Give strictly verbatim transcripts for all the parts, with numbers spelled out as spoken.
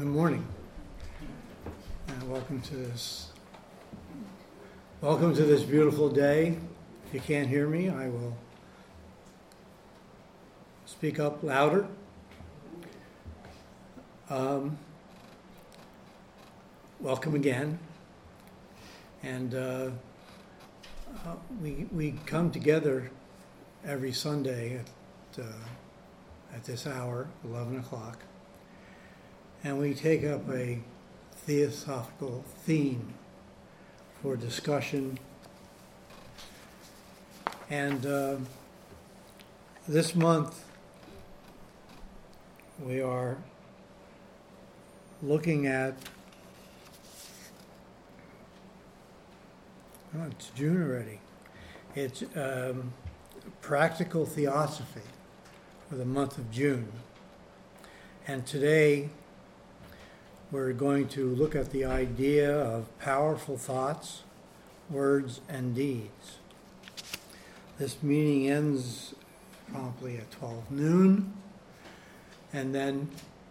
Good morning, and welcome to this. Welcome to this beautiful day. If you can't hear me, I will speak up louder. Um, welcome again, and uh, uh, we we come together every Sunday at uh, at this hour, eleven o'clock. And we take up a theosophical theme for discussion. And uh, this month, we are looking at, oh, it's June already. It's um, practical theosophy for the month of June. And today, we're going to look at the idea of powerful thoughts, words, and deeds. This meeting ends promptly at twelve noon, and then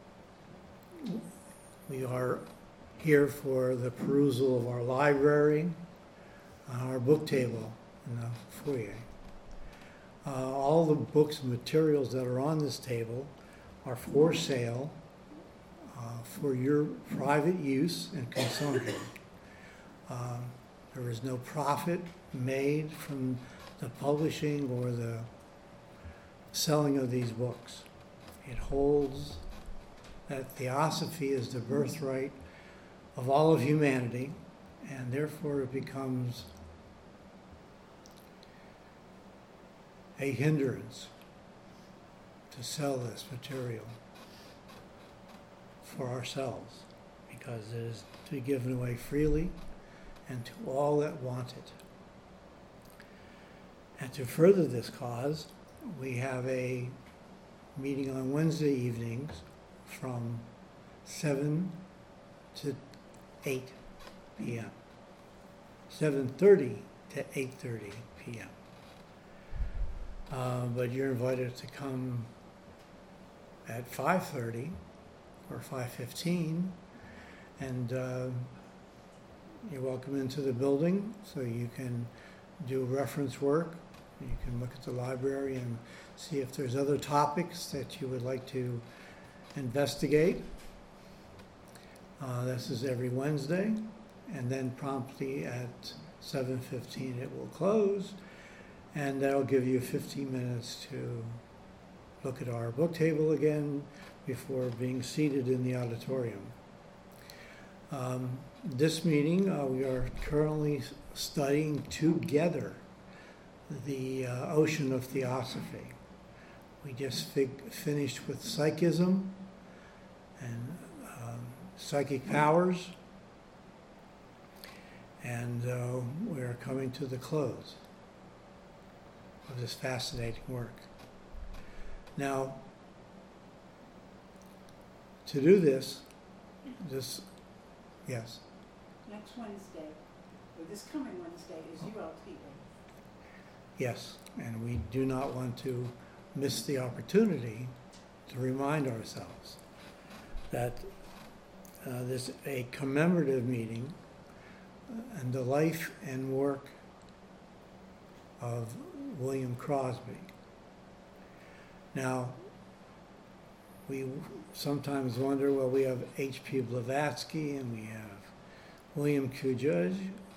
we are here for the perusal of our library, our book table in the foyer. Uh, all the books and materials that are on this table are for sale Uh, for your private use and consumption. Uh, there is no profit made from the publishing or the selling of these books. It holds that theosophy is the birthright of all of humanity, and therefore it becomes a hindrance to sell this material for ourselves, because it is to be given away freely and to all that want it. And to further this cause, we have a meeting on Wednesday evenings from seven to eight p.m. seven thirty to eight thirty p.m. Uh, but you're invited to come at five thirty or five fifteen, and uh, you're welcome into the building so you can do reference work. You can look at the library and see if there's other topics that you would like to investigate. Uh, this is every Wednesday, and then promptly at seven fifteen it will close, and that'll give you fifteen minutes to look at our book table again before being seated in the auditorium. Um, this meeting, uh, we are currently studying together the uh, ocean of theosophy. We just fig- finished with psychism and um, psychic powers, and uh, we're coming to the close of this fascinating work. Now, to do this, this, yes? Next Wednesday, or this coming Wednesday, is U L T A. Yes, and we do not want to miss the opportunity to remind ourselves that uh, this is a commemorative meeting uh, and the life and work of William Crosby. Now, we sometimes wonder, well, we have H P Blavatsky and we have William Q. Judge.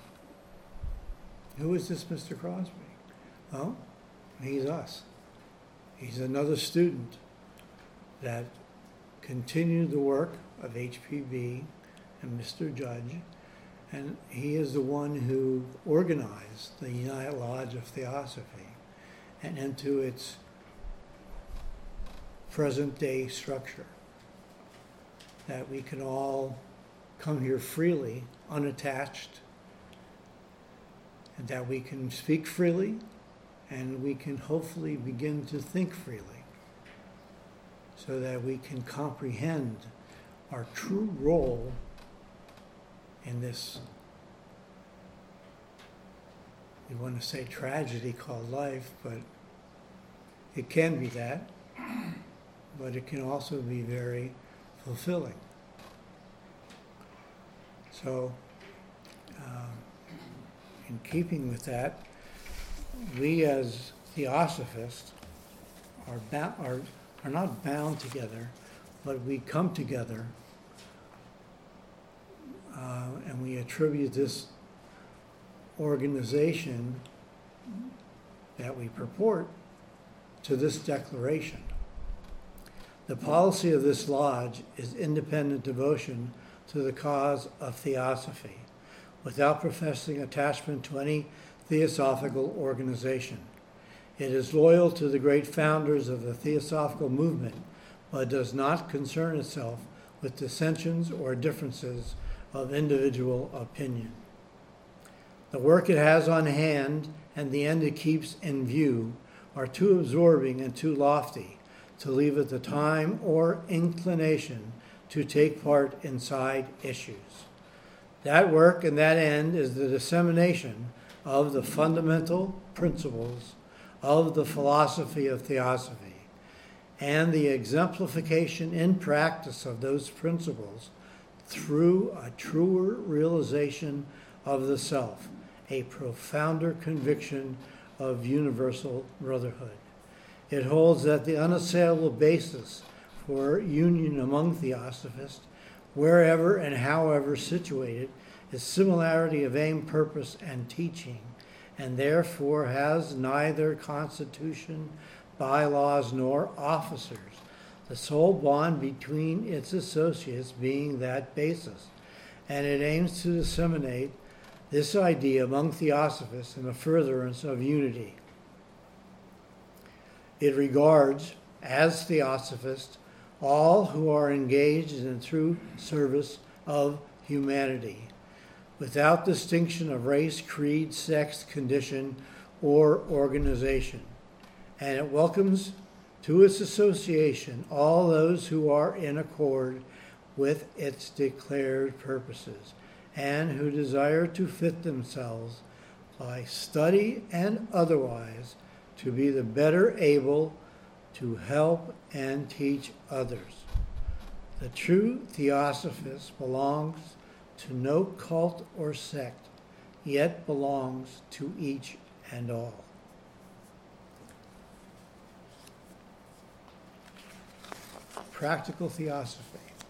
Who is this Mister Crosby? Well, he's us. He's another student that continued the work of H P B and Mister Judge, and he is the one who organized the United Lodge of Theosophy and into its present-day structure, that we can all come here freely, unattached, and that we can speak freely, and we can hopefully begin to think freely, so that we can comprehend our true role in this, we want to say tragedy called life, but it can be that. But it can also be very fulfilling. So, um, in keeping with that, we as Theosophists are, ba- are, are not bound together, but we come together uh, and we attribute this organization that we purport to this declaration. The policy of this lodge is independent devotion to the cause of theosophy, without professing attachment to any theosophical organization. It is loyal to the great founders of the theosophical movement, but does not concern itself with dissensions or differences of individual opinion. The work it has on hand and the end it keeps in view are too absorbing and too lofty to leave it the time or inclination to take part in side issues. That work and that end is the dissemination of the fundamental principles of the philosophy of theosophy and the exemplification in practice of those principles through a truer realization of the self, a profounder conviction of universal brotherhood. It holds that the unassailable basis for union among theosophists, wherever and however situated, is similarity of aim, purpose, and teaching, and therefore has neither constitution, bylaws, nor officers, the sole bond between its associates being that basis, and it aims to disseminate this idea among theosophists in the furtherance of unity. It regards, as theosophists, all who are engaged in true service of humanity, without distinction of race, creed, sex, condition, or organization. And it welcomes to its association all those who are in accord with its declared purposes, and who desire to fit themselves by study and otherwise to be the better able to help and teach others. The true theosophist belongs to no cult or sect, yet belongs to each and all. Practical theosophy.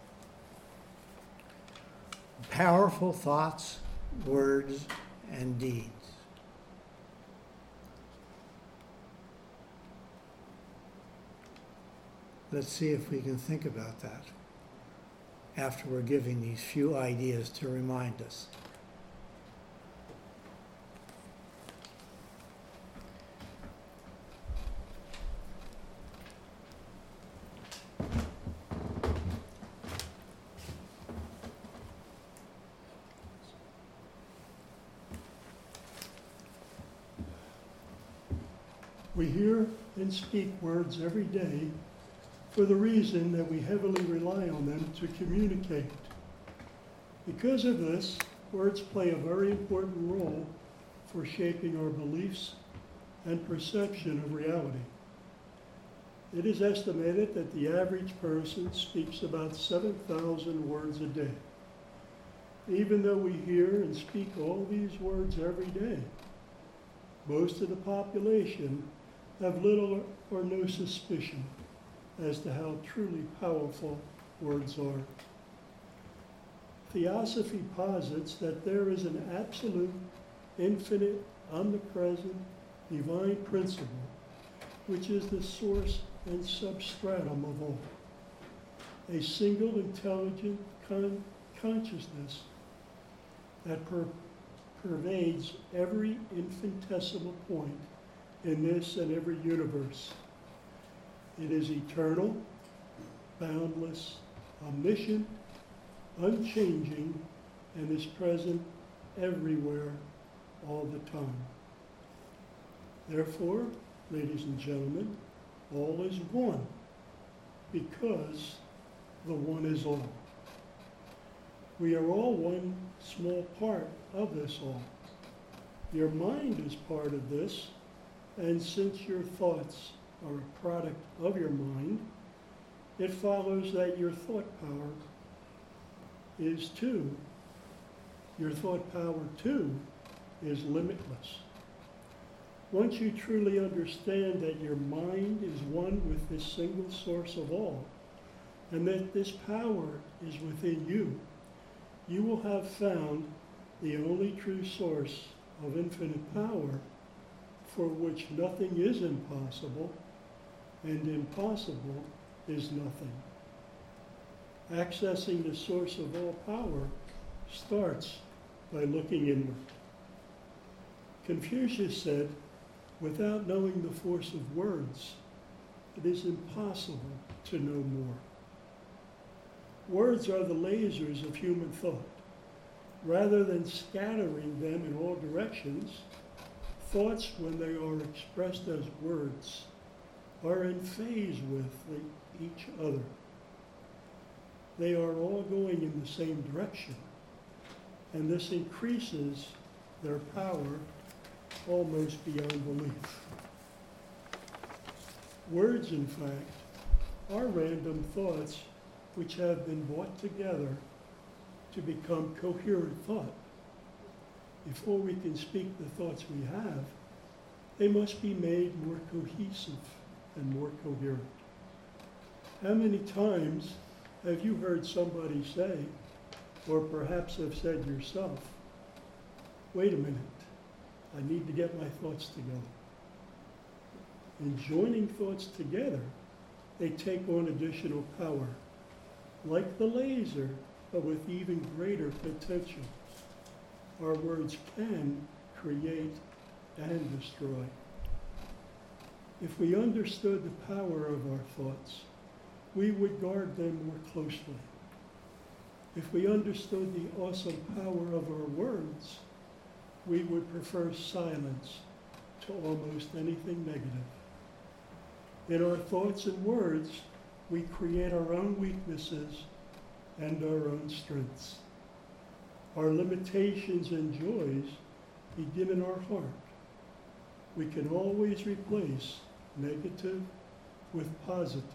Powerful thoughts, words, and deeds. Let's see if we can think about that after we're giving these few ideas to remind us. We hear and speak words every day for the reason that we heavily rely on them to communicate. Because of this, words play a very important role for shaping our beliefs and perception of reality. It is estimated that the average person speaks about seven thousand words a day. Even though we hear and speak all these words every day, most of the population have little or no suspicion as to how truly powerful words are. Theosophy posits that there is an absolute, infinite, omnipresent, divine principle, which is the source and substratum of all. A single intelligent con- consciousness that per- pervades every infinitesimal point in this and every universe. It is eternal, boundless, omniscient, unchanging, and is present everywhere, all the time. Therefore, ladies and gentlemen, all is one, because the one is all. We are all one small part of this all. Your mind is part of this, and since your thoughts are a product of your mind, it follows that your thought power is too Your thought power, too, is limitless. Once you truly understand that your mind is one with this single source of all, and that this power is within you, you will have found the only true source of infinite power, for which nothing is impossible, and impossible is nothing. Accessing the source of all power starts by looking inward. Confucius said, without knowing the force of words, it is impossible to know more. Words are the lasers of human thought. Rather than scattering them in all directions, thoughts, when they are expressed as words, are in phase with the, each other. They are all going in the same direction, and this increases their power almost beyond belief. Words, in fact, are random thoughts which have been brought together to become coherent thought. Before we can speak the thoughts we have, they must be made more cohesive and more coherent. How many times have you heard somebody say, or perhaps have said yourself, wait a minute, I need to get my thoughts together. In joining thoughts together, they take on additional power, like the laser, but with even greater potential. Our words can create and destroy. If we understood the power of our thoughts, we would guard them more closely. If we understood the awesome power of our words, we would prefer silence to almost anything negative. In our thoughts and words, we create our own weaknesses and our own strengths. Our limitations and joys begin in our heart. We can always replace negative with positive.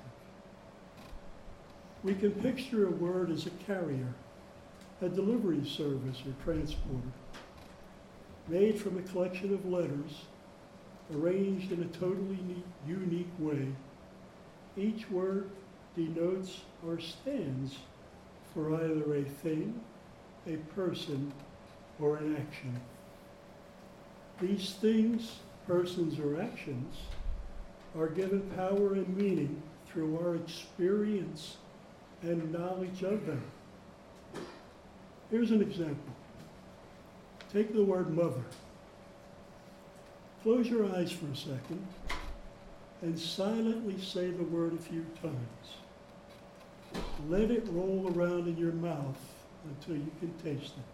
We can picture a word as a carrier, a delivery service or transporter, made from a collection of letters, arranged in a totally neat, unique way. Each word denotes or stands for either a thing, a person, or an action. These things, persons, or actions are given power and meaning through our experience and knowledge of them. Here's an example. Take the word mother. Close your eyes for a second and silently say the word a few times. Let it roll around in your mouth until you can taste it.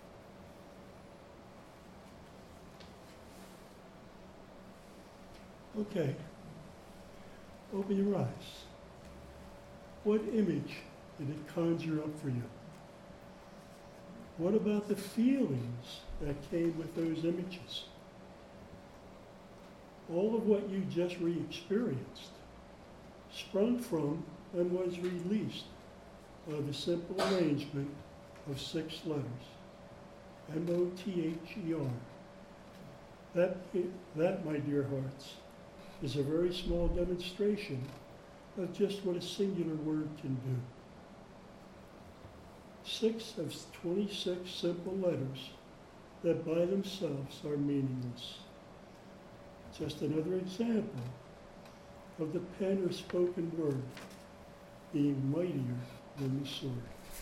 Okay. Open your eyes. What image did it conjure up for you? What about the feelings that came with those images? All of what you just re-experienced sprung from and was released by the simple arrangement of six letters, M O T H E R. That, that, my dear hearts, is a very small demonstration of just what a singular word can do. Six of twenty-six simple letters that by themselves are meaningless. Just another example of the pen or spoken word being mightier than the sword.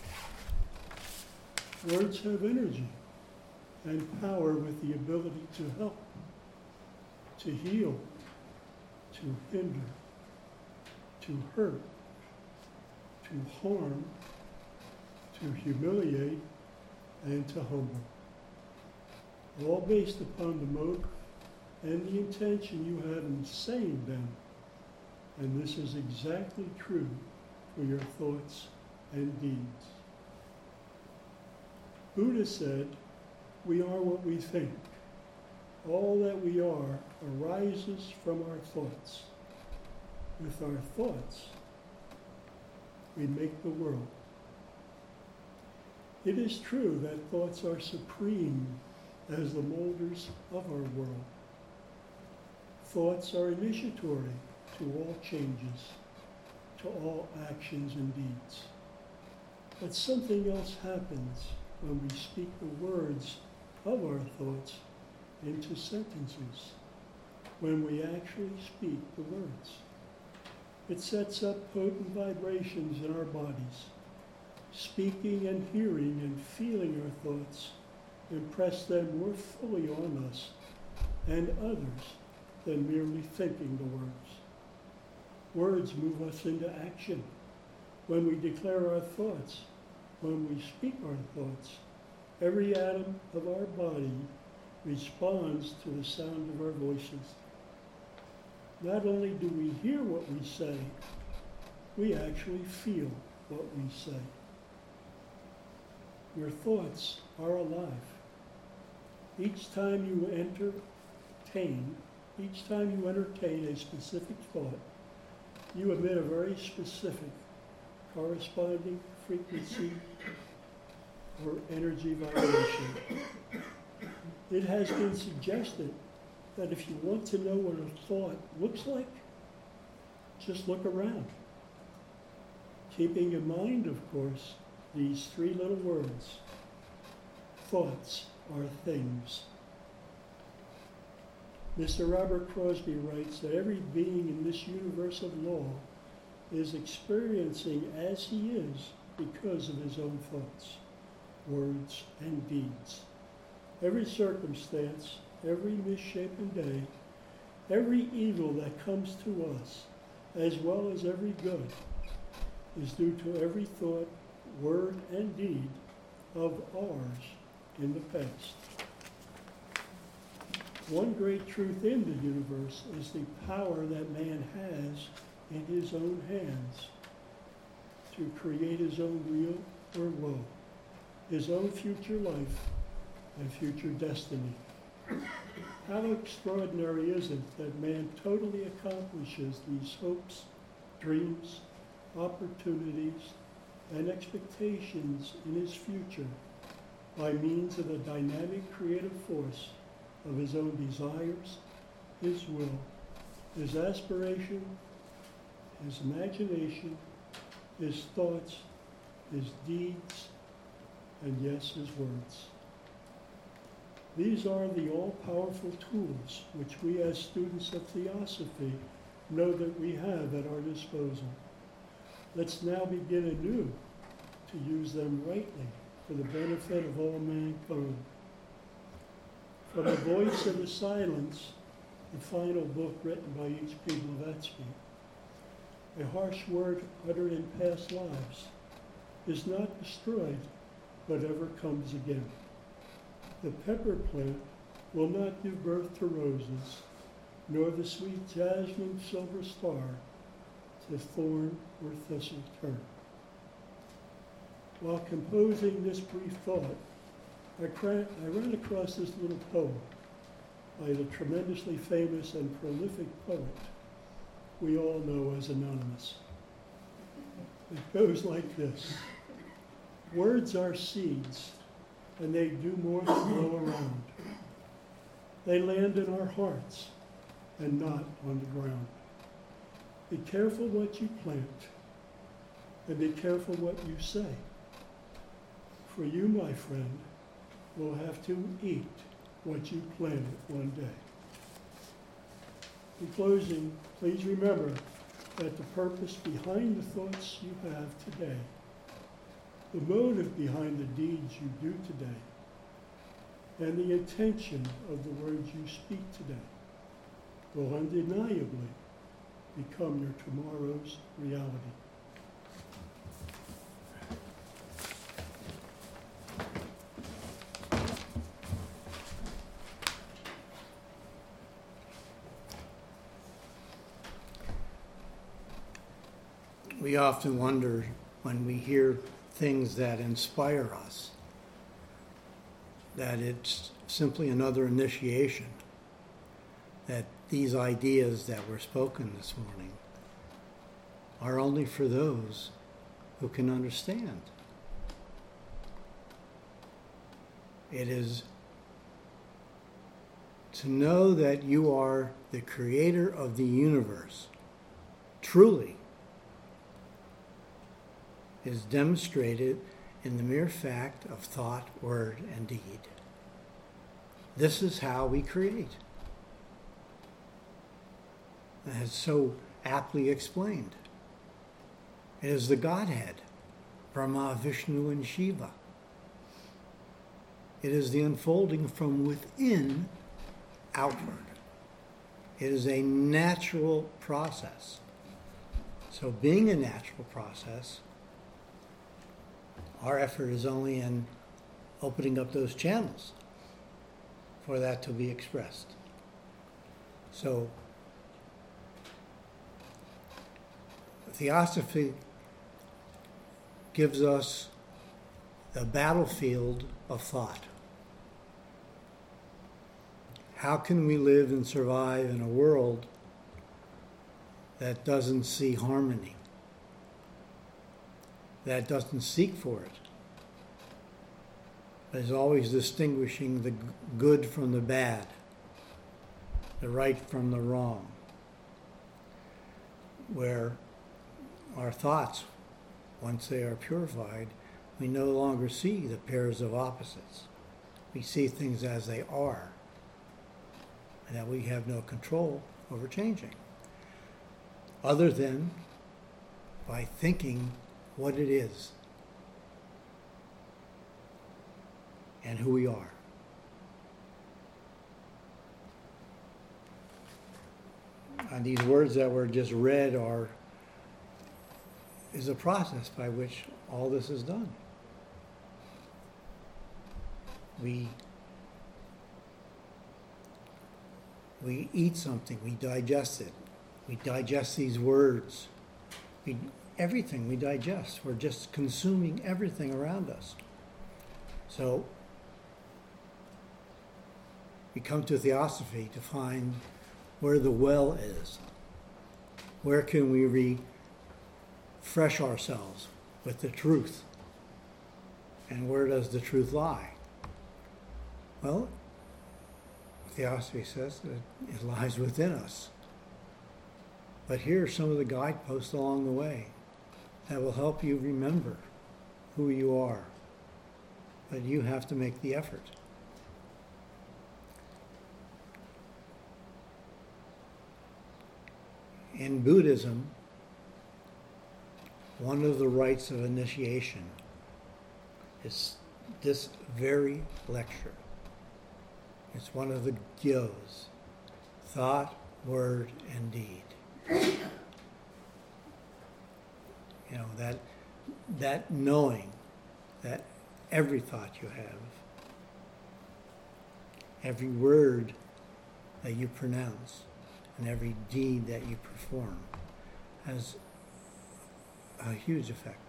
Words have energy and power with the ability to help, to heal, to hinder, to hurt, to harm, to humiliate, and to humble. All based upon the motive and the intention you have in saying them. And this is exactly true for your thoughts and deeds. Buddha said, we are what we think. All that we are arises from our thoughts. With our thoughts, we make the world. It is true that thoughts are supreme as the molders of our world. Thoughts are initiatory to all changes, to all actions and deeds. But something else happens when we speak the words of our thoughts into sentences, when we actually speak the words. It sets up potent vibrations in our bodies. Speaking and hearing and feeling our thoughts impress them more fully on us and others than merely thinking the words. Words move us into action. When we declare our thoughts, when we speak our thoughts, every atom of our body responds to the sound of our voices. Not only do we hear what we say, we actually feel what we say. Your thoughts are alive. Each time you entertain, each time you entertain a specific thought, you emit a very specific corresponding frequency or energy vibration. It has been suggested that if you want to know what a thought looks like, just look around. Keeping in mind, of course, these three little words: thoughts are things. Mister Robert Crosby writes that every being in this universe of law is experiencing as he is because of his own thoughts, words, and deeds. Every circumstance, every misshapen day, every evil that comes to us, as well as every good, is due to every thought, word, and deed of ours in the past. One great truth in the universe is the power that man has in his own hands to create his own real or woe, his own future life and future destiny. How extraordinary is it that man totally accomplishes these hopes, dreams, opportunities, and expectations in his future by means of the dynamic creative force of his own desires, his will, his aspiration, his imagination, his thoughts, his deeds, and yes, his words. These are the all-powerful tools which we as students of theosophy know that we have at our disposal. Let's now begin anew to use them rightly for the benefit of all mankind. From the voice of the silence, the final book written by H P Blavatsky, a harsh word uttered in past lives is not destroyed, but ever comes again. The pepper plant will not give birth to roses, nor the sweet jasmine silver star to thorn or thistle turn. While composing this brief thought, I, cra- I ran across this little poem by the tremendously famous and prolific poet we all know as Anonymous. It goes like this: words are seeds, and they do more than blow around. They land in our hearts and not on the ground. Be careful what you plant, and be careful what you say. For you, my friend, will have to eat what you planted one day. In closing, please remember that the purpose behind the thoughts you have today, the motive behind the deeds you do today, and the intention of the words you speak today will undeniably become your tomorrow's reality. We often wonder when we hear things that inspire us that it's simply another initiation, that these ideas that were spoken this morning are only for those who can understand. It is to know that you are the creator of the universe, truly, is demonstrated in the mere fact of thought, word, and deed. This is how we create. As so aptly explained. It is the Godhead, Brahma, Vishnu, and Shiva. It is the unfolding from within outward. It is a natural process. So being a natural process, our effort is only in opening up those channels for that to be expressed. So Theosophy gives us the battlefield of thought. How can we live and survive in a world that doesn't see harmony, that doesn't seek for it, that is always distinguishing the good from the bad, the right from the wrong, where our thoughts, once they are purified, we no longer see the pairs of opposites. We see things as they are, and that we have no control over changing, other than by thinking what it is and who we are. And these words that were just read are is a process by which all this is done. We we eat something, we digest it. We digest these words. We, everything we digest. We're just consuming everything around us. So we come to Theosophy to find where the well is. Where can we refresh ourselves with the truth? And where does the truth lie? Well, Theosophy says that it lies within us. But here are some of the guideposts along the way that will help you remember who you are. But you have to make the effort. In Buddhism, one of the rites of initiation is this very lecture. It's one of the gyos, thought, word, and deed. You know, that that knowing that every thought you have, every word that you pronounce, and every deed that you perform has a huge effect.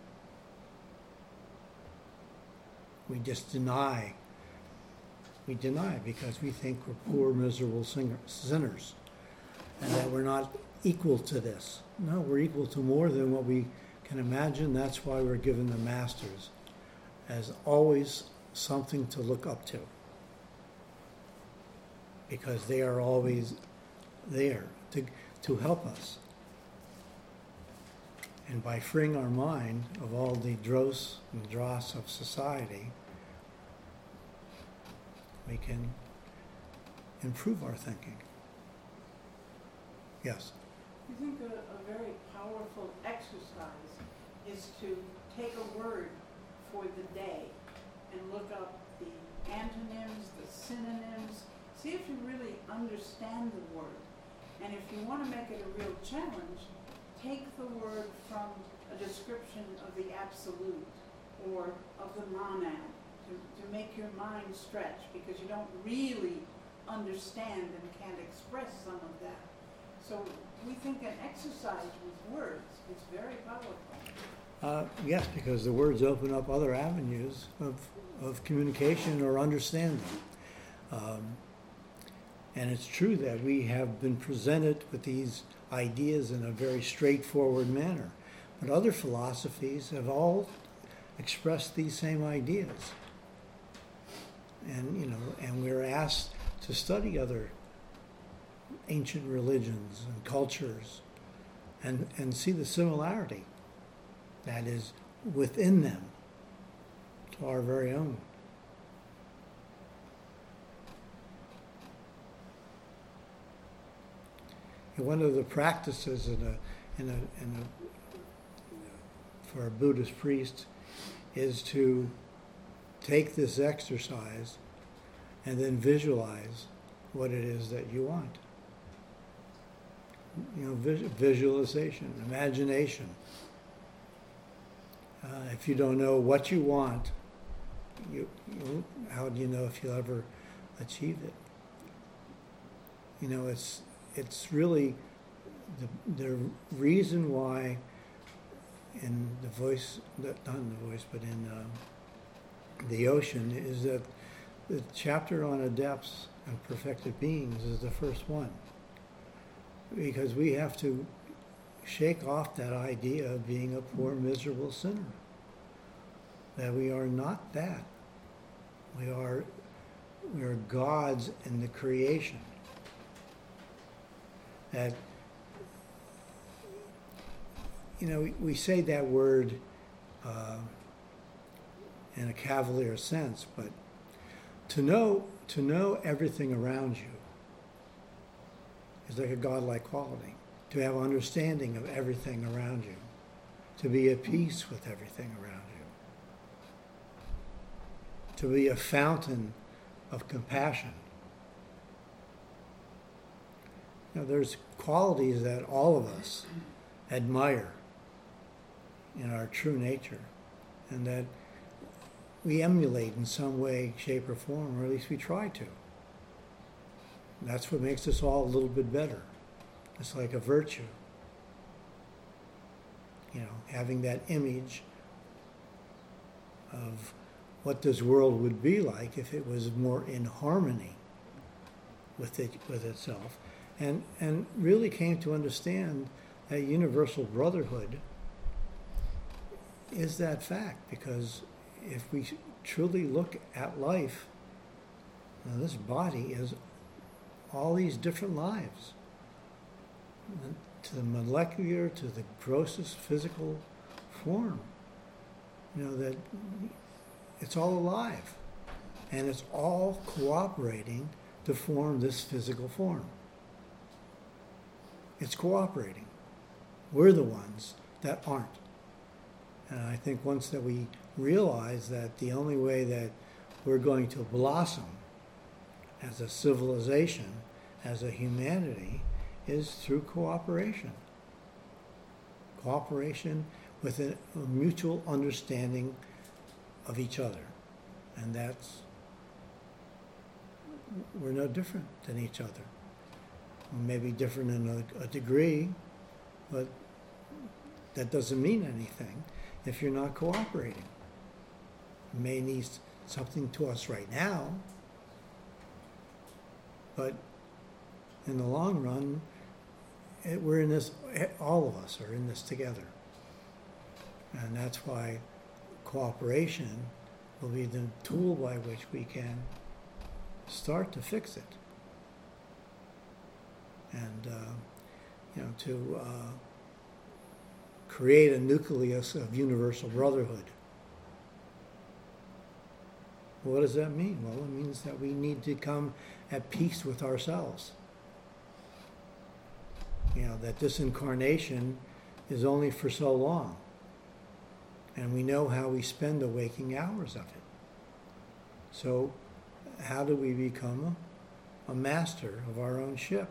We just deny. We deny because we think we're poor, miserable singer, sinners, and that we're not equal to this. No, we're equal to more than what we can imagine. That's why we're given the masters as always something to look up to, because they are always there to, to help us. And by freeing our mind of all the dross and dross of society, we can improve our thinking. Yes? I think a, a very powerful exercise is to take a word for the day and look up the antonyms, the synonyms, see if you really understand the word. And if you want to make it a real challenge, take the word from a description of the absolute or of the monad to, to make your mind stretch, because you don't really understand and can't express some of that. So we think an exercise with words is very powerful. Uh, yes, because the words open up other avenues of, of communication or understanding. Um, and it's true that we have been presented with these ideas in a very straightforward manner. But other philosophies have all expressed these same ideas. and you know, and we're asked to study other ancient religions and cultures, and and see the similarity that is within them to our very own. And one of the practices in a in a in a for a Buddhist priest is to take this exercise and then visualize what it is that you want. You know, vis- visualization, imagination. Uh, if you don't know what you want, you, you, how do you know if you'll ever achieve it? You know, it's it's really the the reason why in the voice, not in the voice, but in um, the ocean, is that the chapter on adepts and perfected beings is the first one. Because we have to shake off that idea of being a poor, miserable sinner. That we are not that. We are, we are gods in the creation. That, you know, we, we say that word uh, in a cavalier sense, but to know to know everything around you is like a godlike quality. To have understanding of everything around you, to be at peace with everything around you, to be a fountain of compassion. You know, there's qualities that all of us admire in our true nature, and that we emulate in some way, shape, or form, or at least we try to. And that's what makes us all a little bit better. It's like a virtue. You know, having that image of what this world would be like if it was more in harmony with it, with itself, and and really came to understand that universal brotherhood is that fact, because if we truly look at life, now this body is all these different lives, to the molecular, to the grossest physical form. You know, that it's all alive, and it's all cooperating to form this physical form. It's cooperating. We're the ones that aren't. And I think once that we realize that the only way that we're going to blossom as a civilization, as a humanity, is through cooperation. Cooperation with a, a mutual understanding of each other. And that's, we're no different than each other. We may be different in a, a degree, but that doesn't mean anything if you're not cooperating. It may need something to us right now, but in the long run, it, we're in this, all of us are in this together. And that's why cooperation will be the tool by which we can start to fix it. And, uh, you know, to uh, create a nucleus of universal brotherhood. What does that mean? Well, it means that we need to come at peace with ourselves. You know, that this incarnation is only for so long. And we know how we spend the waking hours of it. So how do we become a, a master of our own ship?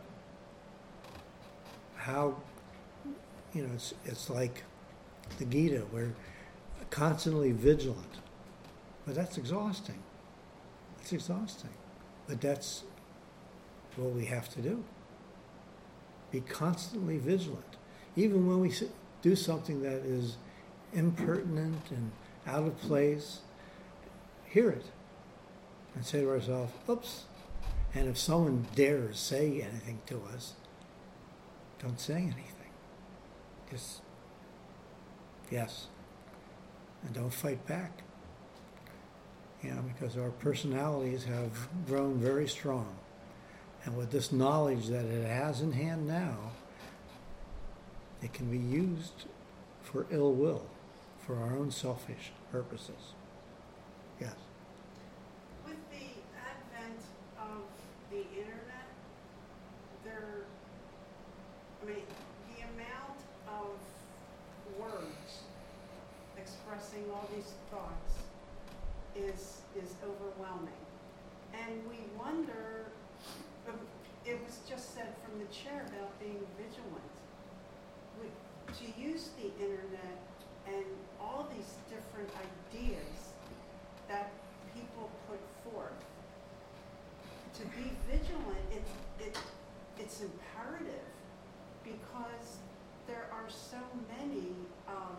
How, you know, it's, it's like the Gita, we're constantly vigilant. But that's exhausting. It's exhausting. But that's what we have to do. Be constantly vigilant. Even when we do something that is impertinent and out of place, hear it and say to ourselves, oops. And if someone dares say anything to us, don't say anything. Just, yes. And don't fight back. you know, because our personalities have grown very strong. And with this knowledge that it has in hand now, it can be used for ill will, for our own selfish purposes. Yes. With the advent of the internet, there, I mean, the amount of words expressing all these thoughts is is overwhelming. And we wonder, um, it was just said from the chair about being vigilant. We, to use the internet and all these different ideas that people put forth, to be vigilant, it, it, it's imperative because there are so many, um,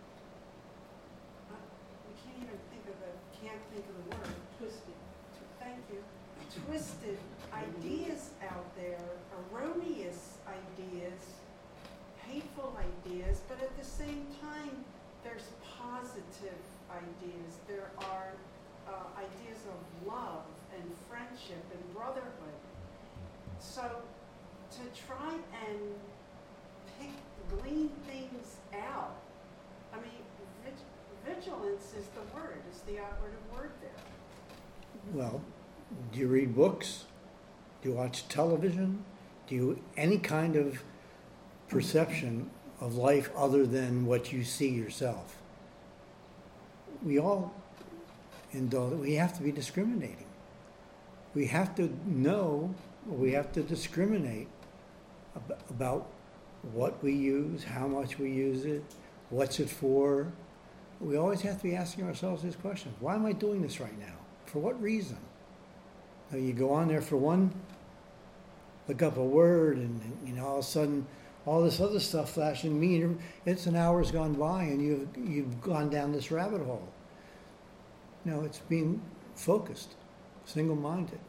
uh, we can't even think of the, can't think of the word, twisted, thank you, twisted ideas out there, erroneous ideas, hateful ideas, but at the same time, there's positive ideas. There are uh, ideas of love and friendship and brotherhood. So to try and pick, glean things out, I mean, vig- vigilance is the word, is the operative word there. Well, do you read books? Do you watch television? Do you any kind of perception of life other than what you see yourself? We all indulge. We have to be discriminating. We have to know, we have to discriminate ab- about what we use, how much we use it, what's it for. We always have to be asking ourselves these questions. Why am I doing this right now? For what reason? Now you go on there for one, look up a word, and, and you know, all of a sudden, all this other stuff flashing me. It's an hour's gone by, and you've you've gone down this rabbit hole. No, it's being focused, single-minded,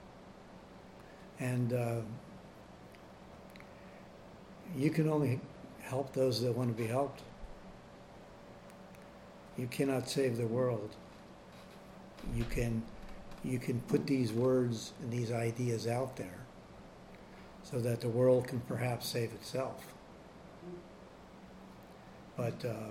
and uh, you can only help those that want to be helped. You cannot save the world. You can, you can put these words and these ideas out there so that the world can perhaps save itself. But um,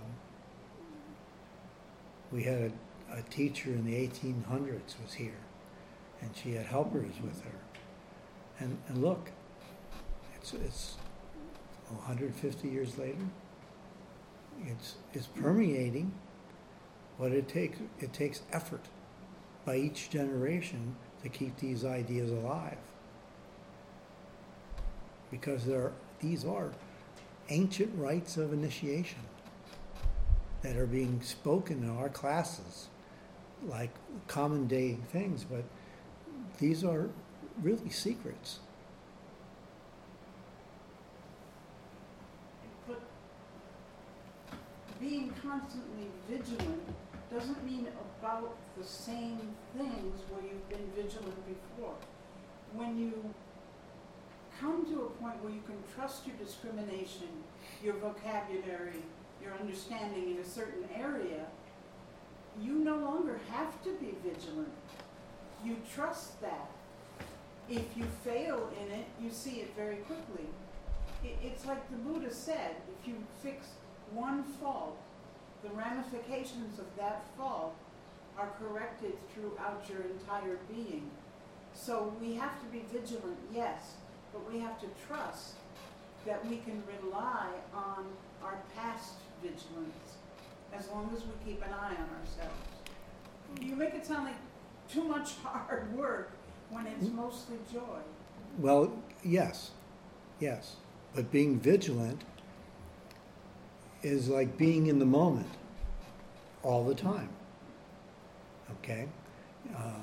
we had a, a teacher in the eighteen hundreds was here, and she had helpers with her. And, and look, it's, it's one hundred fifty years later, it's, it's permeating. What it takes, it takes effort by each generation to keep these ideas alive. Because there are, these are ancient rites of initiation that are being spoken in our classes, like common day things, but these are really secrets. But being constantly vigilant doesn't mean about the same things where you've been vigilant before. When you come to a point where you can trust your discrimination, your vocabulary, your understanding in a certain area, you no longer have to be vigilant. You trust that. If you fail in it, you see it very quickly. It, it's like the Buddha said, if you fix one fault, the ramifications of that fault are corrected throughout your entire being. So we have to be vigilant, yes, but we have to trust that we can rely on our past vigilance as long as we keep an eye on ourselves. You make it sound like too much hard work when it's mostly joy. Well, yes, yes. But being vigilant is like being in the moment all the time. Okay? Um,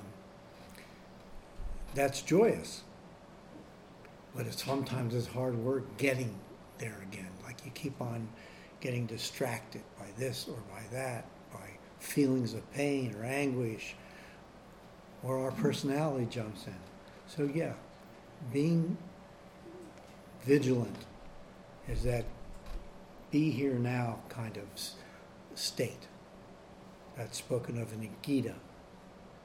that's joyous. But it's sometimes it's hard work getting there again. Like you keep on getting distracted by this or by that, by feelings of pain or anguish, or our personality jumps in. So yeah, being vigilant is that be here now kind of state that's spoken of in the Gita.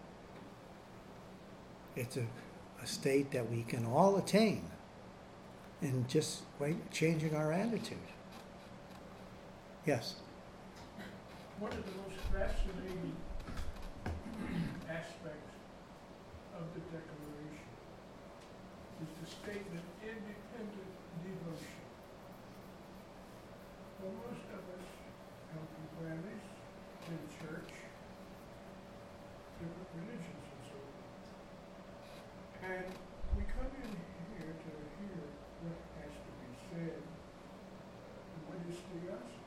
It's a, a state that we can all attain in just by changing our attitude. Yes? One of the most fascinating aspects of the Declaration is the statement, independent devotion. Well, most of us healthy families in church, different religions and so on. And we come in here to hear what has to be said, and what is the gospel.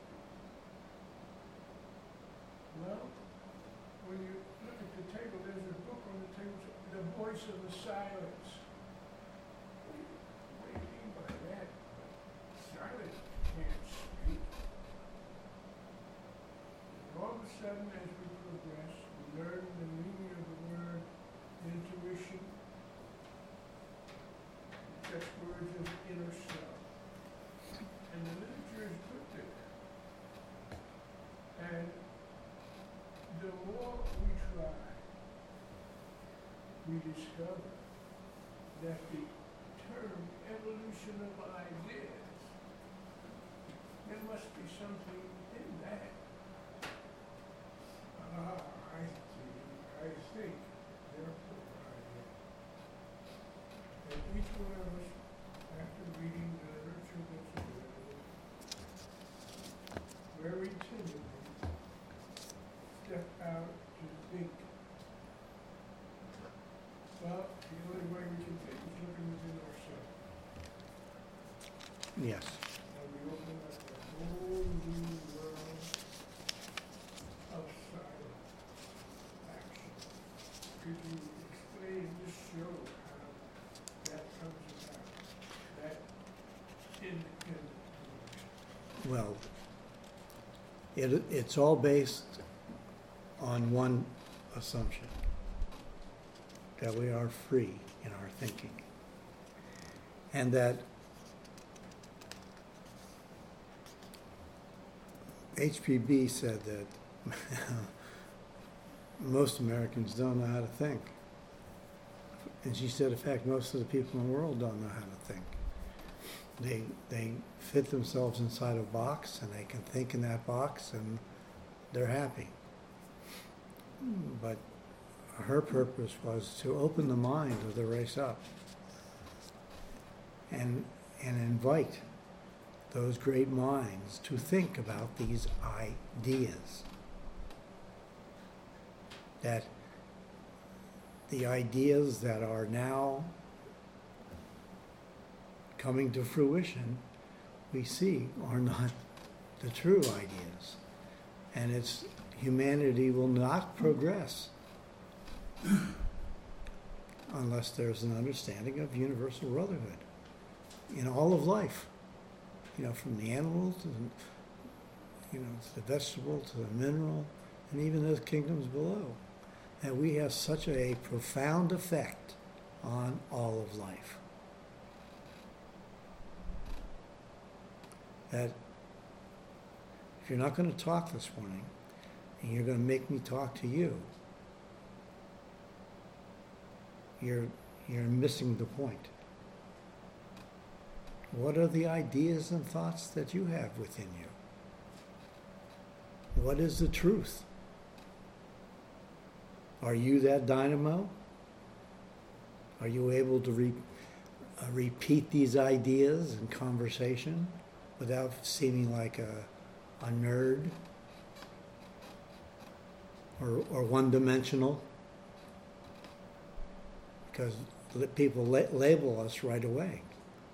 Well, when you look at the table, there's a book on the table, The Voice of the Silence. What do you, what do you mean by that? Silence can't speak. And all of a sudden, as we progress, we learn the meaning of the word intuition, such words as inner self. And the literature is put there. And the more we try, we discover that the term evolution of ideas, there must be something in that. Ah, I see, I think, therefore I am. And each one of us, after reading the literature that's available, very timidly, step out to think. Well, the only way we can think is looking within ourselves. Yes. And we open up a whole new world of silent action. Could you explain this show how that comes about, that independent devotion? Well, it, it's all based on one assumption, that we are free in our thinking. And that H P B said that most Americans don't know how to think. And she said, in fact, most of the people in the world don't know how to think. They, they fit themselves inside a box, and they can think in that box, and they're happy. But her purpose was to open the mind of the race up and, and invite those great minds to think about these ideas. That the ideas that are now coming to fruition, we see are not the true ideas. And it's humanity will not progress unless there's an understanding of universal brotherhood in all of life. You know, from the animal to the, you know, to the vegetable to the mineral, and even those kingdoms below. And we have such a profound effect on all of life that if you're not going to talk this morning, and you're going to make me talk to you, you're you're missing the point. What are the ideas and thoughts that you have within you? What is the truth? Are you that dynamo? Are you able to re- uh, repeat these ideas in conversation without seeming like a, a nerd? Or, or one-dimensional, because people la- label us right away.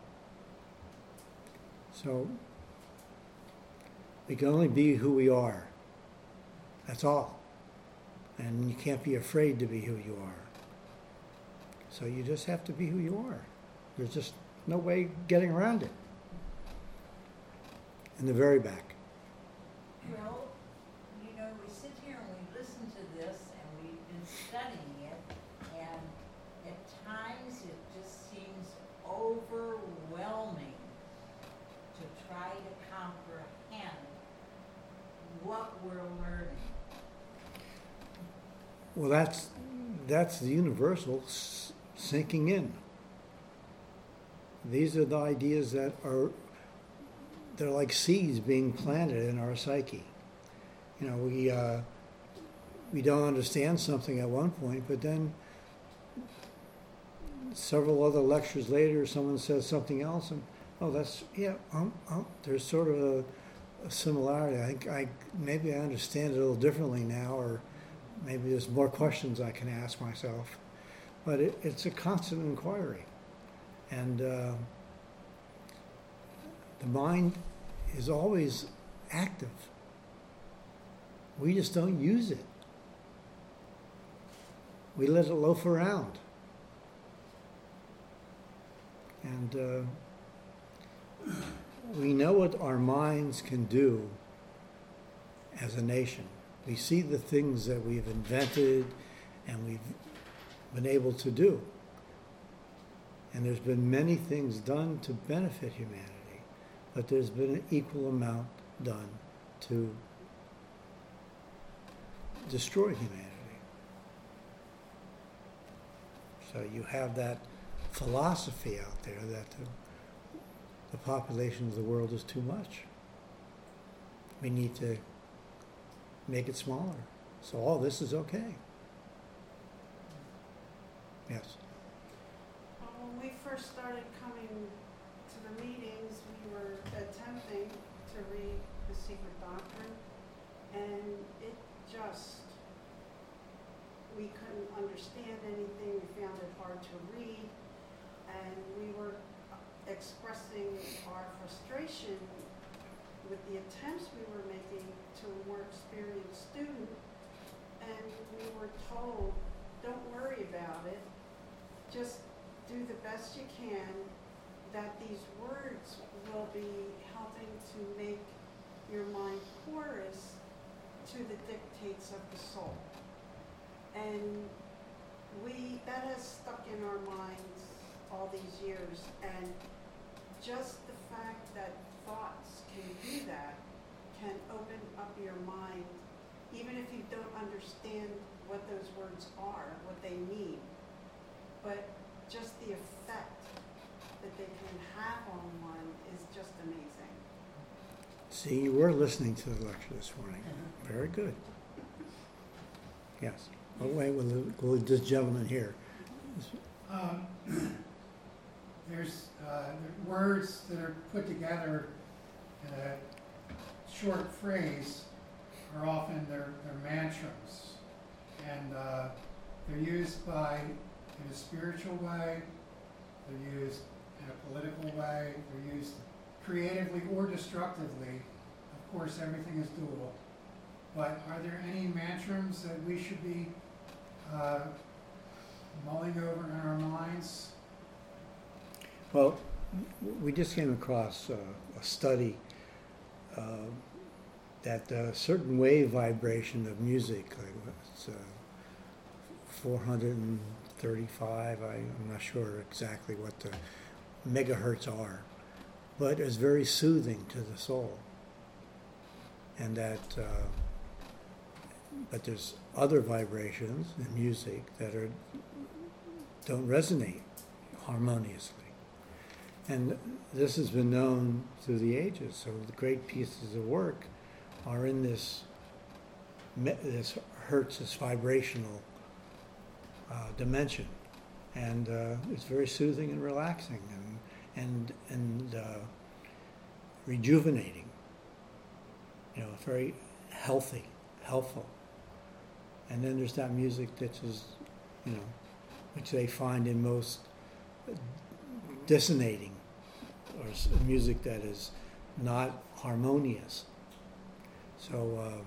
So we can only be who we are. That's all. And you can't be afraid to be who you are. So you just have to be who you are. There's just no way getting around it. In the very back. Well, you know, we sit here and we listen to this and we've been studying it, and at times it just seems overwhelming to try to comprehend what we're learning. Well, that's that's the universal s- sinking in. These are the ideas that are, they're like seeds being planted in our psyche. You know, we, uh, we don't understand something at one point, but then several other lectures later, someone says something else, and oh, that's, yeah, um, um, there's sort of a, a similarity. I think I, maybe I understand it a little differently now, or maybe there's more questions I can ask myself. But it, it's a constant inquiry. And uh, the mind is always active. We just don't use it. We let it loaf around. And uh, we know what our minds can do as a nation. We see the things that we've invented and we've been able to do. And there's been many things done to benefit humanity, but there's been an equal amount done to destroy humanity. So you have that philosophy out there that the, the population of the world is too much. We need to make it smaller. So all this is okay. Yes. Well, when we first started coming to the meetings, we were attempting to read The Secret Doctrine, and it just, we couldn't understand anything. We found it hard to read, and we were expressing our frustration with the attempts we were making to a more experienced student, and we were told, don't worry about it, just do the best you can, that these words will be helping to make your mind porous to the dictates of the soul. And we, that has stuck in our minds all these years, and just the fact that thoughts can do that can open up your mind, even if you don't understand what those words are, what they mean. But just the effect that they can have on one is just amazing. See, you were listening to the lecture this morning. Very good. Yes. Oh, wait, will will this gentleman here. Um, there's uh, words that are put together in a short phrase are often their, their mantrams, and uh, they're used by in a spiritual way, they're used in a political way, they're used creatively or destructively. Of course, everything is doable. But are there any mantrams that we should be uh, mulling over in our minds? Well, we just came across uh, a study uh, that a certain wave vibration of music, like it's uh, four hundred thirty-five, I, I'm not sure exactly what the megahertz are, but it's very soothing to the soul. And that, uh, but there's other vibrations in music that are don't resonate harmoniously. And this has been known through the ages. So the great pieces of work are in this, this hertz, this vibrational uh, dimension. And uh, it's very soothing and relaxing and, and, and uh, rejuvenating. You know, very healthy, helpful. And then there's that music that is, you know, which they find in most dissonating, or music that is not harmonious. So uh,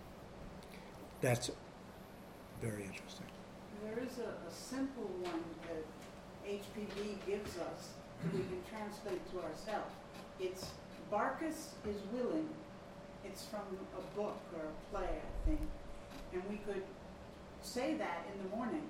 that's very interesting. There is a, a simple one that H P V gives us that we can translate to ourselves. It's Barkus is willing. It's from a book or a play, I think. And we could say that in the morning.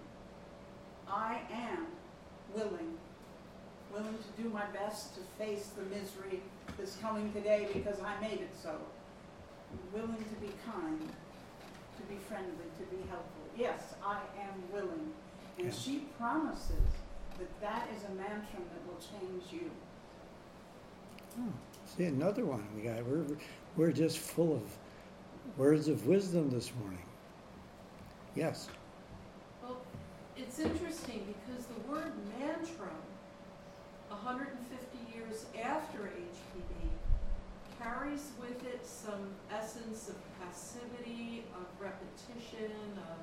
I am willing, willing to do my best to face the misery that's coming today because I made it so. Willing to be kind, to be friendly, to be helpful. Yes, I am willing. And Yeah. she promises that that is a mantra that will change you. Oh, see, another one we got. We're, we're just full of words of wisdom this morning. Yes. Well, it's interesting because the word mantra, one hundred fifty years after H P D, carries with it some essence of passivity, of repetition, of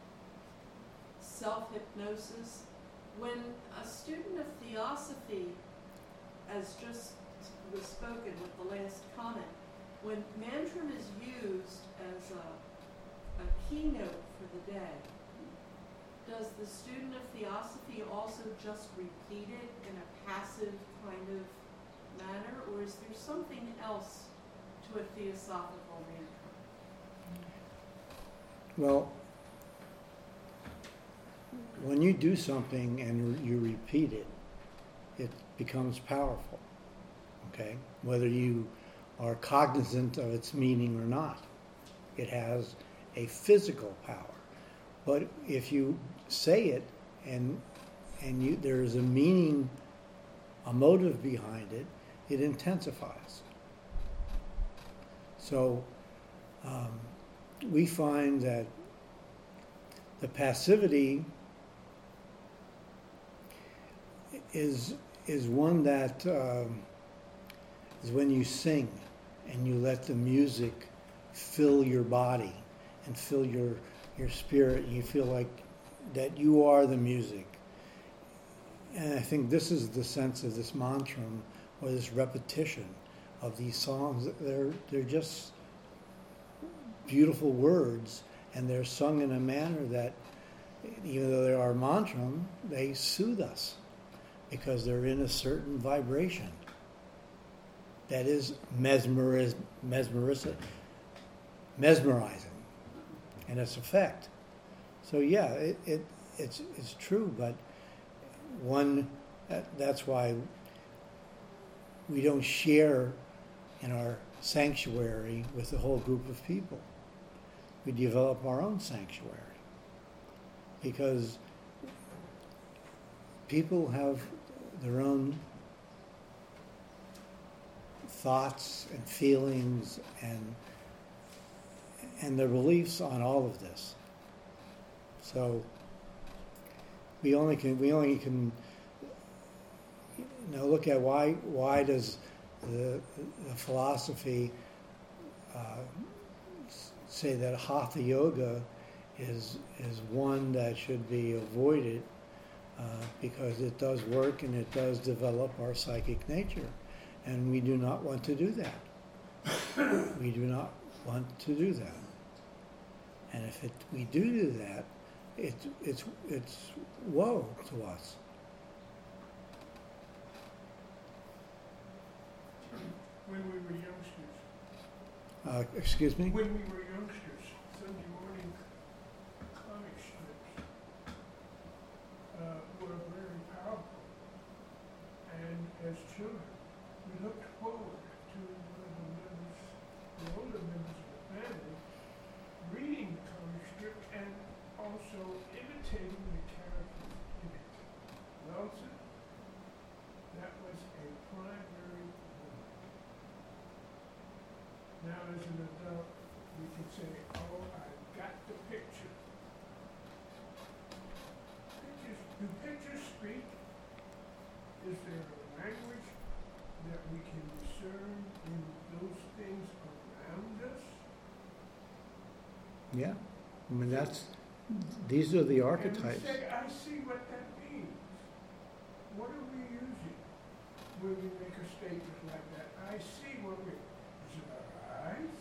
self-hypnosis. When a student of theosophy, as just was spoken with the last comment, when mantra is used as a, a keynote for the day, does the student of theosophy also just repeat it in a passive kind of manner, or is there something else to a theosophical mantra? Well, when you do something and you repeat it, it becomes powerful, okay? Whether you are cognizant of its meaning or not, it has a physical power. But if you say it and and you, there is a meaning, a motive behind it, it intensifies. So um, we find that the passivity is is one that um, is when you sing and you let the music fill your body and fill your your spirit, and you feel like that you are the music. And I think this is the sense of this mantra, or this repetition of these songs. They're they're just beautiful words, and they're sung in a manner that, even though they are mantra, they soothe us because they're in a certain vibration that is mesmeriz, mesmeriz, mesmerizing in its effect. So yeah, it, it it's it's true, but one that, that's why we don't share in our sanctuary with a whole group of people. We develop our own sanctuary because people have their own thoughts and feelings and and their beliefs on all of this. So we only can we only can you know look at why why does the, the philosophy uh, say that hatha yoga is is one that should be avoided uh, because it does work and it does develop our psychic nature, and we do not want to do that. We do not want to do that. And if it, we do do that, it, it's it's woe to us. When we were youngsters, Uh, excuse me? when we were youngsters, Sunday morning comic strips uh, were very powerful. And as children, we looked forward to one of the members, the older members of the family, reading the comic strip and also imitating the characters in it. Nelson, that was a primary one. Now as an adult, we can say, oh, I got the picture. Pictures, do pictures speak? Is there a language that we can discern in those things around us? Yeah. I mean, that's, these are the And we archetypes. say, I see what that means. What are we using when we make a statement like that? I see what we, is it our eyes?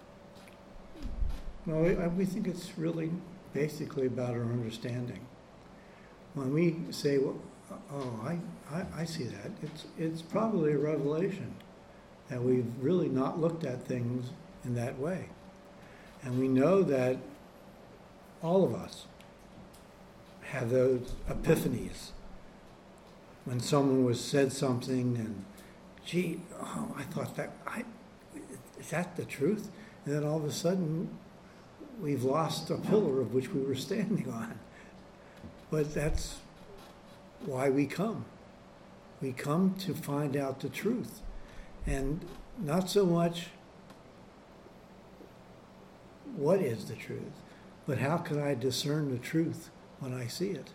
No, we, we think it's really basically about our understanding. When we say, well, oh, I, I, I see that, it's, it's probably a revelation that we've really not looked at things in that way. And we know that all of us have those epiphanies when someone was said something and, gee, oh, I thought that, I, is that the truth? And then all of a sudden, we've lost a pillar of which we were standing on. But that's why we come. We come to find out the truth. And not so much what is the truth, but how can I discern the truth when I see it?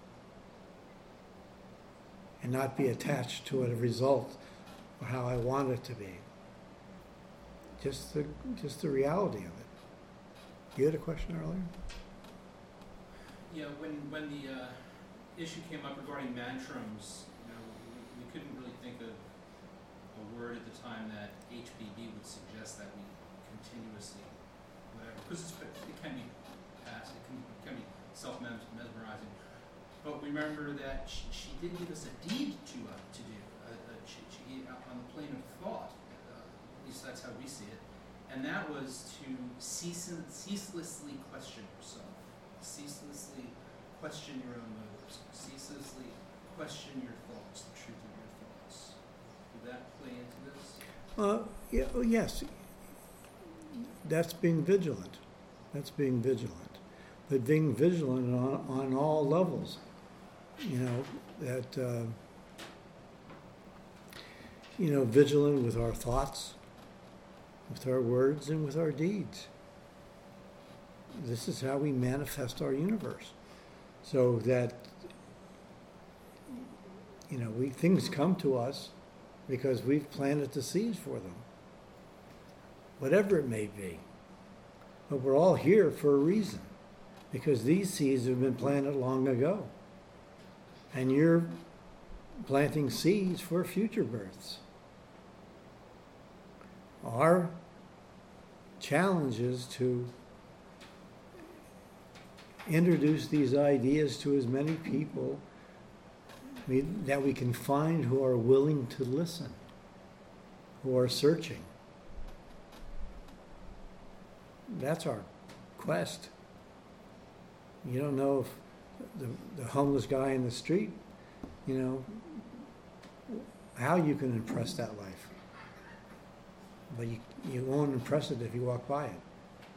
And not be attached to a result or how I want it to be. Just the just the reality of it. You had a question earlier? Yeah, when when the uh, issue came up regarding mantrams, you know, we, we couldn't really think of a word at the time that H P B would suggest that we continuously, whatever, because it can be past, it can, it can be self-mesmerizing. But remember that she, she did give us a deed to uh, to do. Uh, uh, she, she on the plane of thought. Uh, at least that's how we see it, and that was to cease, ceaselessly question yourself, ceaselessly question your own motives, ceaselessly question your thoughts, the truth of your thoughts. Did that play into this? Uh, yeah, oh, yes. That's being vigilant. That's being vigilant. But being vigilant on, on all levels. You know, that, uh, you know, vigilant with our thoughts, with our words, and with our deeds. This is how we manifest our universe. So that, you know, we things come to us because we've planted the seeds for them. Whatever it may be. But we're all here for a reason. Because these seeds have been planted long ago. And you're planting seeds for future births. Our challenge is to introduce these ideas to as many people we, that we can find who are willing to listen, who are searching. That's our quest. You don't know if the, the homeless guy in the street, you know, how you can impress that life. But you, you won't impress it if you walk by it.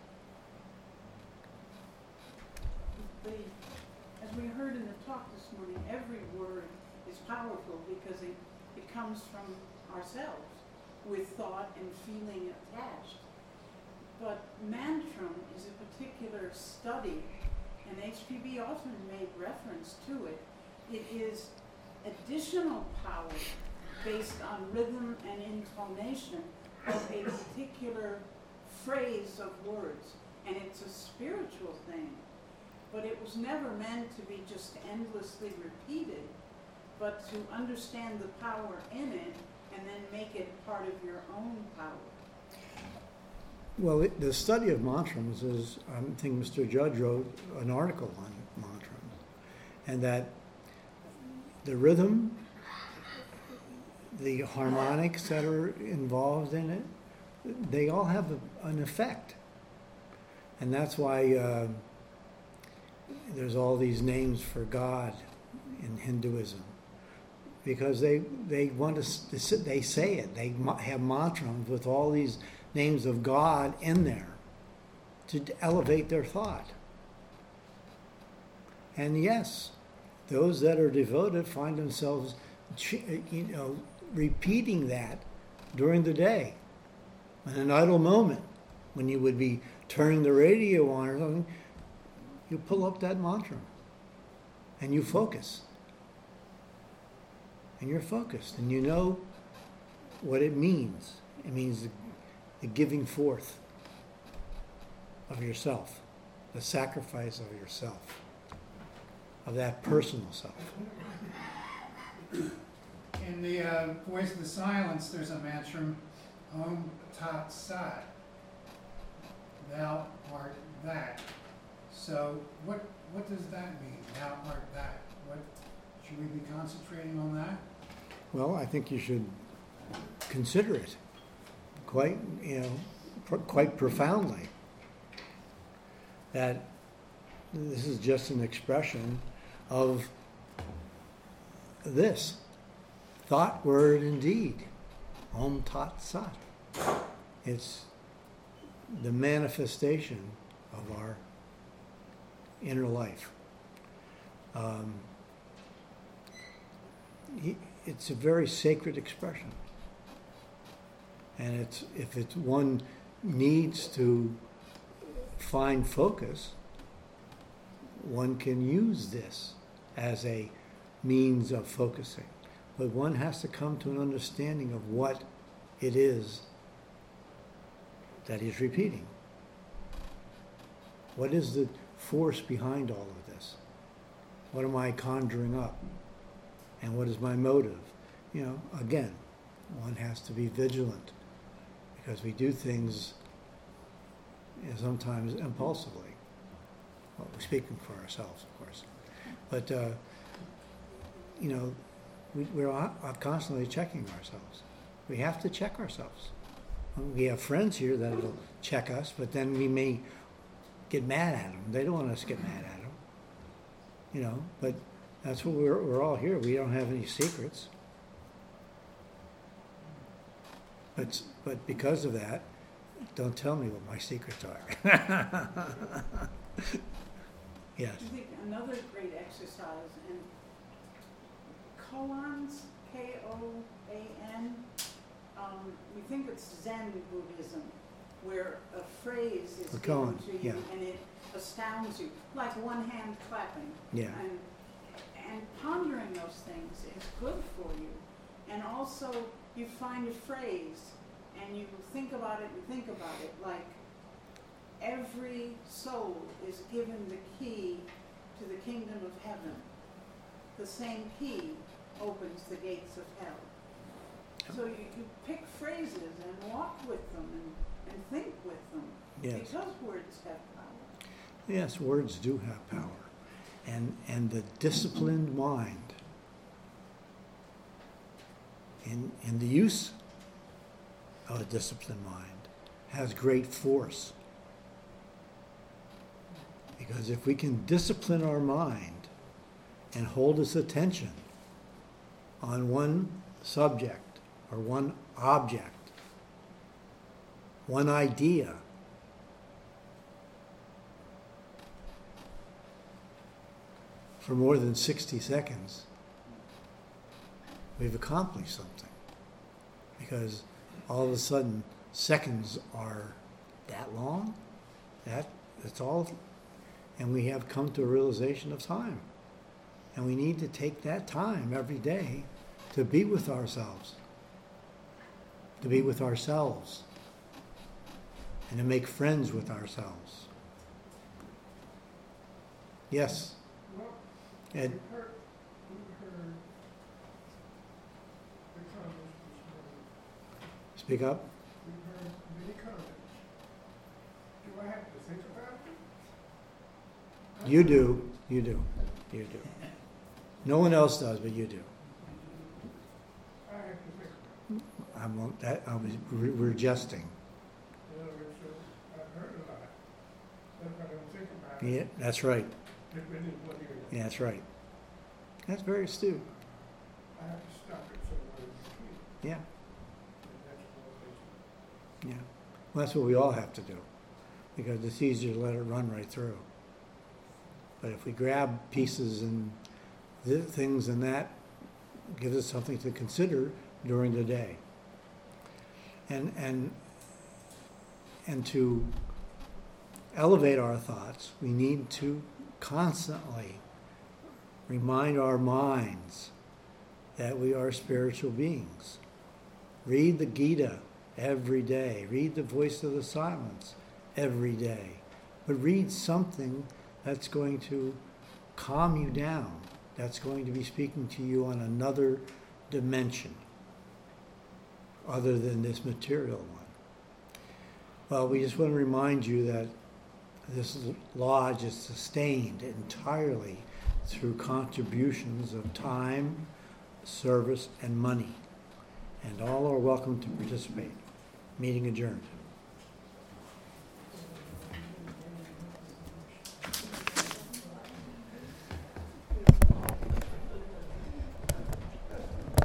The, as we heard in the talk this morning, every word is powerful because it, it comes from ourselves with thought and feeling attached. But mantram is a particular study, and H P B often made reference to it. It is additional power based on rhythm and intonation of a particular phrase of words. And it's a spiritual thing. But it was never meant to be just endlessly repeated, but to understand the power in it and then make it part of your own power. Well, it, the study of mantrams is, I think Mister Judge wrote an article on mantrams, and that the rhythm, the harmonics that are involved in it, they all have a, an effect. And that's why uh, there's all these names for God in Hinduism, because they they want to, they say it, they have mantras with all these names of God in there to elevate their thought. And yes, those that are devoted find themselves, you know, repeating that during the day. In an idle moment, when you would be turning the radio on or something, you pull up that mantra and you focus. And you're focused and you know what it means. It means the, the giving forth of yourself, the sacrifice of yourself, of that personal self. In the uh, Voice of the Silence, there's a mantram, Om Tat Sat. Thou art that. So what what does that mean? Thou art that. What should we be concentrating on that? Well, I think you should consider it quite, you know, pr- quite profoundly. That this is just an expression of this thought, word, and deed. Om Tat Sat. It's the manifestation of our inner life. Um, he, it's a very sacred expression. And it's, if it's one needs to find focus, one can use this as a means of focusing. But one has to come to an understanding of what it is that he's repeating. What is the force behind all of this? What am I conjuring up? And what is my motive? You know, again, one has to be vigilant because we do things, you know, sometimes impulsively. Well, we're speaking for ourselves, of course. But, uh, you know, we, we're a- are constantly checking ourselves. We have to check ourselves. We have friends here that will check us, but then we may get mad at them. They don't want us to get mad at them. You know, but that's what we're, we're all here. We don't have any secrets. But, but because of that, don't tell me what my secrets are. Yes. I think another great exercise in koans, K O A N, um, we think it's Zen Buddhism, where a phrase is A given koan, to you yeah. and it astounds you, like one hand clapping. Yeah. And, and pondering those things is good for you. And also, you find a phrase and you think about it and think about it, like every soul is given the key to the kingdom of heaven. The same key opens the gates of hell. So you, you pick phrases and walk with them and, and think with them. Yes. Because words have power. Yes, words do have power. And, and the disciplined mind in, in the use of a disciplined mind has great force. Because if we can discipline our mind and hold its attention on one subject or one object, one idea, for more than sixty seconds, we've accomplished something. Because all of a sudden, seconds are that long, that, that's all, and we have come to a realization of time. And we need to take that time every day to be with ourselves, to be with ourselves, and to make friends with ourselves. Yes, Well, Ed? we heard, we heard the comments this morning. Speak up. We heard many comments. Do I have to think about them? You do, you do, you do. No one else does, but you do. I have to think about them. I won't, that, I was, we're we're jesting. In other words, uh, I've heard a lot, but if I don't think about it, Yeah, that's right. it really what you're, Yeah, that's right. That's very astute. I have to stop it so I don't repeat. Yeah, And that's what makes yeah. Well, that's what we all have to do, because it's easier to let it run right through. But if we grab pieces and th- things and that, gives us something to consider during the day. And, and, and to elevate our thoughts, we need to constantly remind our minds that we are spiritual beings. Read the Gita every day. Read the Voice of the Silence every day. But read something that's going to calm you down, that's going to be speaking to you on another dimension other than this material one. Well, we just want to remind you that this lodge is sustained entirely through contributions of time, service, and money. And all are welcome to participate. Meeting adjourned.